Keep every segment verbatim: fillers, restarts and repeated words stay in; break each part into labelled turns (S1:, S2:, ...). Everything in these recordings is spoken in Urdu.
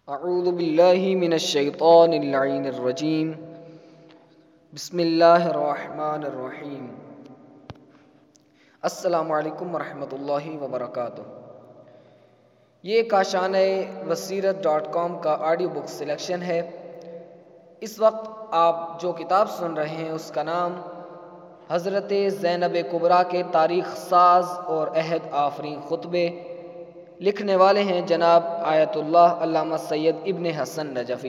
S1: اعوذ باللہ من الشیطان اللعین الرجیم بسم اللہ الرحمن الرحیم السلام علیکم ورحمۃ اللہ وبرکاتہ۔ یہ کاشانہ بصیرت ڈاٹ کام کا آڈیو بک سلیکشن ہے۔ اس وقت آپ جو کتاب سن رہے ہیں اس کا نام حضرت زینب کبریٰ کے تاریخ ساز اور عہد آفرین خطبے، لکھنے والے ہیں جناب آیت اللہ علامہ سید ابن حسن نجفی،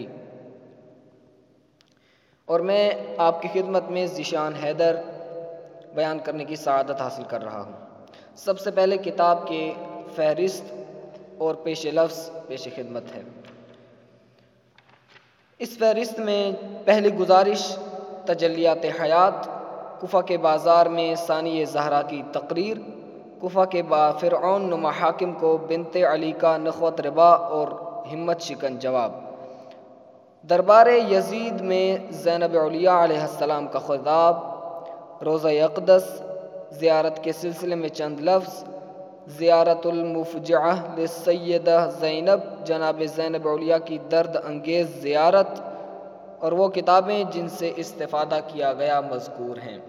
S1: اور میں آپ کی خدمت میں ذیشان حیدر بیان کرنے کی سعادت حاصل کر رہا ہوں۔ سب سے پہلے کتاب کے فہرست اور پیش لفظ پیش خدمت ہے۔ اس فہرست میں پہلی گزارش تجلیات حیات، کوفہ کے بازار میں ثانی زہرا کی تقریر، کوفہ کے با فرعون نما حاکم کو بنت علی کا نخوت ربا اور ہمت شکن جواب، دربار یزید میں زینب علیہ علیہ السلام کا خطاب، روضہ اقدس، زیارت کے سلسلے میں چند لفظ، زیارت المفجعہ للسیدہ زینب، جناب زینب علیہ کی درد انگیز زیارت، اور وہ کتابیں جن سے استفادہ کیا گیا مذکور ہیں۔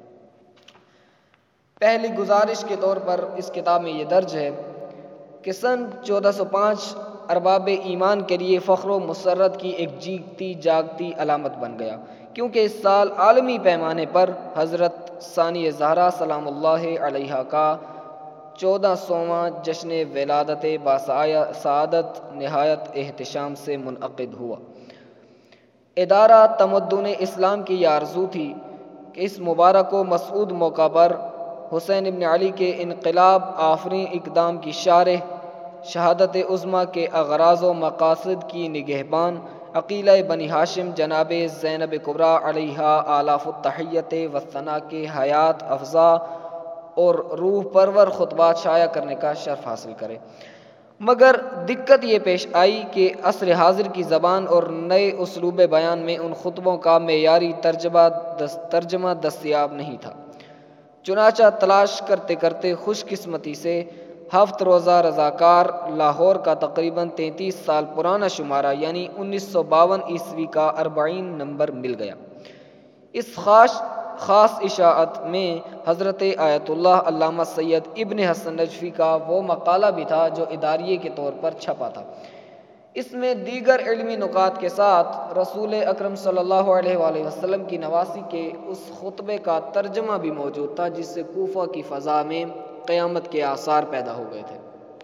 S1: پہلی گزارش کے طور پر اس کتاب میں یہ درج ہے کہ سن چودہ سو پانچ ارباب ایمان کے لیے فخر و مسرت کی ایک جیتی جاگتی علامت بن گیا، کیونکہ اس سال عالمی پیمانے پر حضرت ثانی زہرا سلام اللہ علیہا کا چودہ سوواں جشن ولادت باسعادت نہایت احتشام سے منعقد ہوا۔ ادارہ تمدن اسلام کی یہ آرزو تھی کہ اس مبارک و مسعود موقع پر حسین ابن علی کے انقلاب آفرین اقدام کی شارح، شہادت عظمیٰ کے اغراض و مقاصد کی نگہبان، عقیلہ بنی ہاشم جناب زینب کبریٰ علیہا آلاف التحیت و ثنا کے حیات افزا اور روح پرور خطبات شائع کرنے کا شرف حاصل کرے۔ مگر دقت یہ پیش آئی کہ عصر حاضر کی زبان اور نئے اسلوب بیان میں ان خطبوں کا معیاری ترجمہ دست ترجمہ دستیاب نہیں تھا۔ چنانچہ تلاش کرتے کرتے خوش قسمتی سے ہفت روزہ رضاکار لاہور کا تقریباً تینتیس سال پرانا شمارہ یعنی انیس سو باون عیسوی کا اربعین نمبر مل گیا۔ اس خاص خاص اشاعت میں حضرت آیت اللہ علامہ سید ابن حسن نجفی کا وہ مقالہ بھی تھا جو اداریے کے طور پر چھپا تھا۔ اس میں دیگر علمی نکات کے ساتھ رسول اکرم صلی اللہ علیہ وآلہ وسلم کی نواسی کے اس خطبے کا ترجمہ بھی موجود تھا، جس سے کوفہ کی فضا میں قیامت کے آثار پیدا ہو گئے تھے۔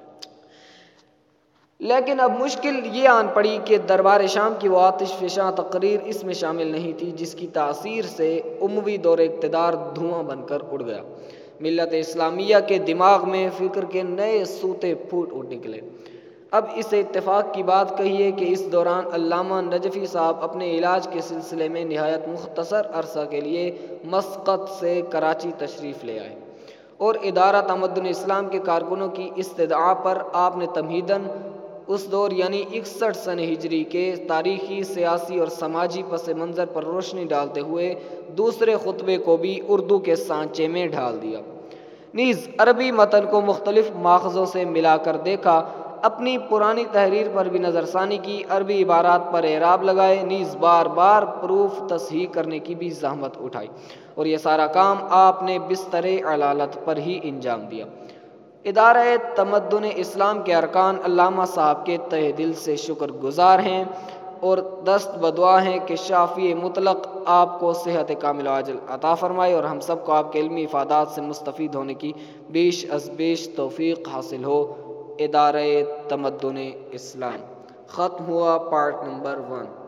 S1: لیکن اب مشکل یہ آن پڑی کہ دربار شام کی وہ آتش فشاں تقریر اس میں شامل نہیں تھی، جس کی تاثیر سے اموی دور اقتدار دھواں بن کر اڑ گیا۔ ملت اسلامیہ کے دماغ میں فکر کے نئے سوتے پھوٹ اٹھ نکلے۔ اب اس اتفاق کی بات کہیے کہ اس دوران علامہ نجفی صاحب اپنے علاج کے سلسلے میں نہایت مختصر عرصہ کے لیے مسقط سے کراچی تشریف لے آئے، اور ادارہ تمدن اسلام کے کارکنوں کی استدعا پر آپ نے تمہیداً اس دور یعنی اکسٹھ سن ہجری کے تاریخی، سیاسی اور سماجی پس منظر پر روشنی ڈالتے ہوئے دوسرے خطبے کو بھی اردو کے سانچے میں ڈھال دیا، نیز عربی متن کو مختلف ماخذوں سے ملا کر دیکھا، اپنی پرانی تحریر پر بھی نظر ثانی کی، عربی عبارات پر اعراب لگائے، نیز بار بار پروف تصحیح کرنے کی بھی زحمت اٹھائی، اور یہ سارا کام آپ نے بستر علالت پر ہی انجام دیا۔ ادارہ تمدن اسلام کے ارکان علامہ صاحب کے تہ دل سے شکر گزار ہیں اور دست بدعا ہیں کہ شافی مطلق آپ کو صحت کامل و عاجل عطا فرمائے، اور ہم سب کو آپ کے علمی افادات سے مستفید ہونے کی بیش از بیش توفیق حاصل ہو۔ ادارہ تمدن اسلام ختم ہوا پارٹ نمبر ون۔